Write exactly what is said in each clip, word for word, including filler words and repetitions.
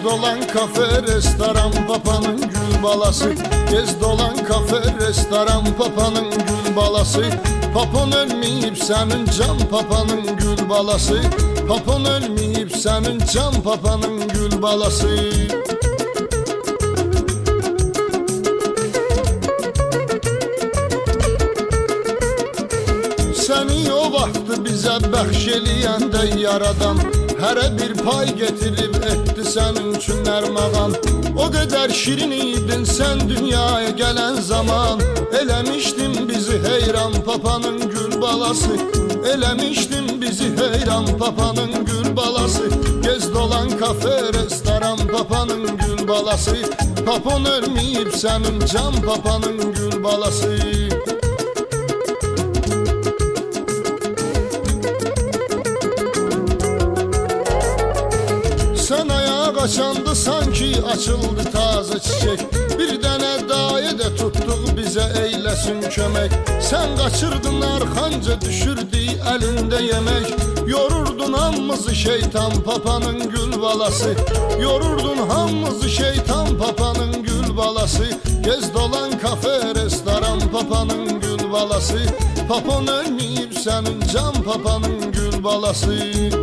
Gez dolan kafe, restoran, papanın gül balası. Gez dolan kafe, restoran, papanın gül balası. Papon ölmeyip senin can papanın gül balası. Papon ölmeyip senin can papanın gül balası. Seni o vaxtı bize bəxş eləyəndə yaradan, hərə bir pay getirib etdi sənin üçün ərmağan. O qədər şirin idin sən dünyaya gələn zaman. Eləmişdin bizi heyran papanın gül balası. Eləmişdin bizi heyran papanın gül balası. Gez dolan kafe, restoran, papanın gül balası. Papon ölməyib sənin can papanın gül balası. Sen ayağa kaçandı sanki açıldı taze çiçek. Bir dənə dayə de tuttuq bize eylesin kömek. Sen kaçırdın arxanca düşürdü elinde yemek. Yorurdun hamımızı şeytan papanın gül balası. Yorurdun hamımızı şeytan papanın gül balası. Gez dolan kafe, restoran, papanın gül balası. Papon ölmeyip senin can papanın gül balası.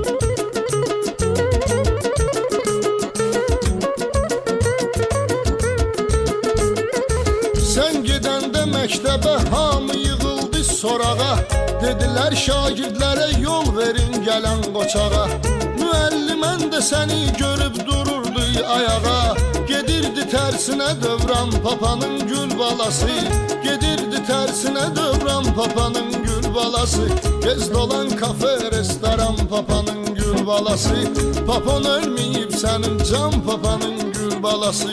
Sen gedəndə məktəbə hamı yığıldı sorağa. Dedilər şagirdlərə yol verin gələn qoçağa. Müəllimən də səni görüb dururdu ayağa. Gedirdi tərsinə dövran papanın gül balası. Gedirdi tərsinə dövran papanın gül balası. Gez dolan kafe, restoran, papanın gül balası. Papon ölməyib sənin can papanın gül balası.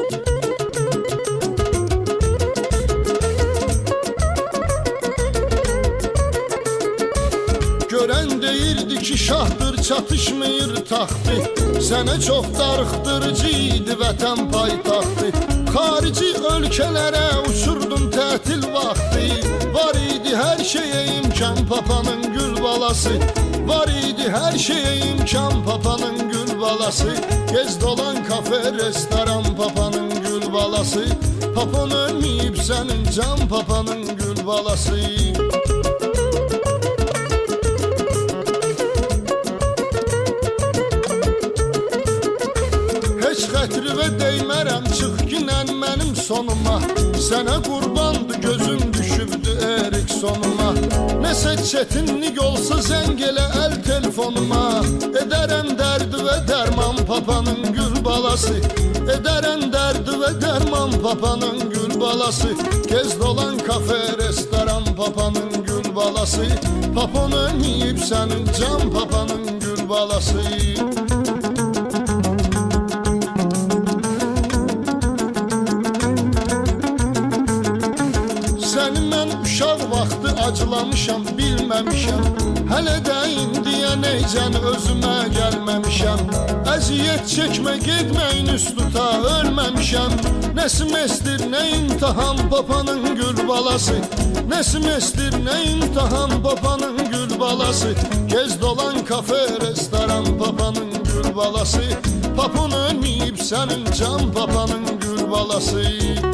Görən deyirdi ki şahdır çatışmıyır taxtı. Sənə çox darıxdırıcı idi vətən paytaxtı. Xarici ölkələrə uçurdun tətil vaxtı. Var idi hər şeyə imkan papanın gül balası. Var idi hər şeyə imkan papanın gül balası. Gez dolan kafe, restoran, papanın gül balası. Papon ölməyib sənin can papanın gül balası. Xətrivə deymərəm çıx ginən mənim sonuma. Sənə qurbandı gözüm düşübdü erik sonuma. Nəsə çətinlik olsa zəng elə əl telefonuma. Edərəm dərdi və dərman papanın gül balası. Edərəm dərdi və dərman papanın gül balası. Gez dolan kafe, restoran, papanın gül balası. Papon ölməyib sənin can papanın gül balası. Səni mən uşaq vaxtı acılamışam, bilməmişəm. Hələ də indiyə neycən özümə gəlməmişəm. Əziyyət çəkmə, getməyin üst tuta, ölməmişəm. Nə semestr, nə imtahan papanın gül balası. Nə semestr, nə imtahan papanın gül balası. Gez dolan kafe, restoran, papanın gül balası. Papon ölməyib sənin can papanın gül balası.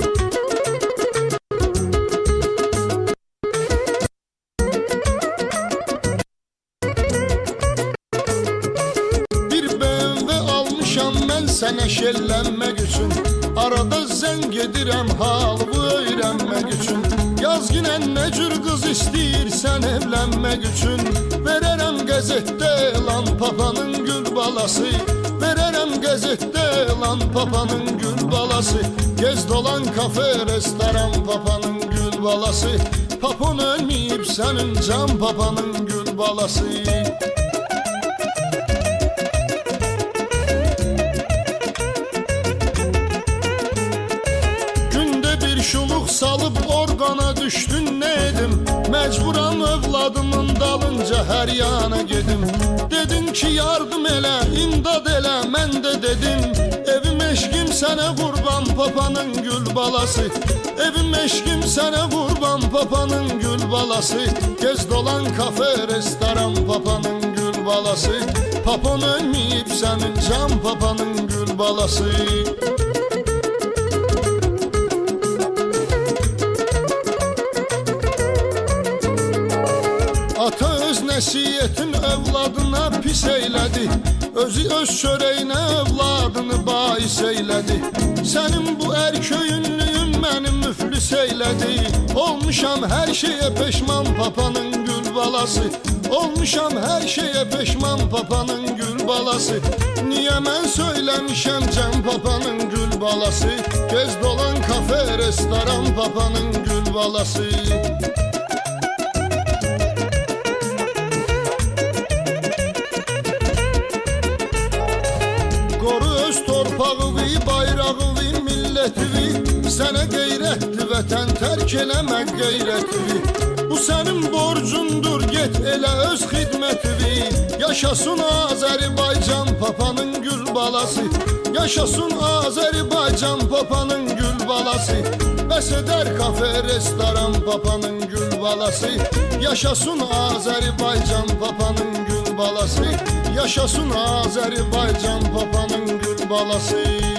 Mən sənə şellənmək üçün arada zəng edirəm halımı öyrənmək üçün. Yaz ginən nə cür qız istəyirsən evlənmək üçün. Verərəm qəzetdə elan papanın gül balası. Verərəm qəzetdə elan papanın gül balası. Gez dolan kafe, restoran, papanın gül balası. Papon ölməyib sənin can papanın gül balası. Şuluq salıb orqana düşdün ne edim. Məcburam övladımın dalınca hər yana gedim. Dedin ki yardım elə, imdad elə, mən də dedim. Evim eşkim sənə qurban papanın gül balası. Evim eşkim sənə qurban papanın gül balası. Gez dolan kafe, restoran, papanın gül balası. Papon ölmeyip senin can papanın gül balası. Ata öz nəsiyyətin övladına pis eylədi, özü öz çörəyinə övladını bais eylədi. Sənin bu ərköyünlüyün mənim müflis eylədi. Olmuşam hər şeyə peşman papanın gül balası. Olmuşam hər şeyə peşman papanın gül balası. Niyə mən söyləmişəm can papanın gül balası? Gez dolan kafe, restoran papanın gül balası. Torpağıvi, bayrağıvi, milletivi, sənə qeyrətli vətən tərk eləmək qeyrətli. Bu sənin borcundur, get elə öz xidmətivi. Yaşasın Azərbaycan papanın gül balası. Yaşasın Azərbaycan papanın gül balası. Bəs edər kafe, restoran papanın gül balası. Yaşasın Azərbaycan papanın gül balası. Yaşasın Azərbaycan papanın gül balası.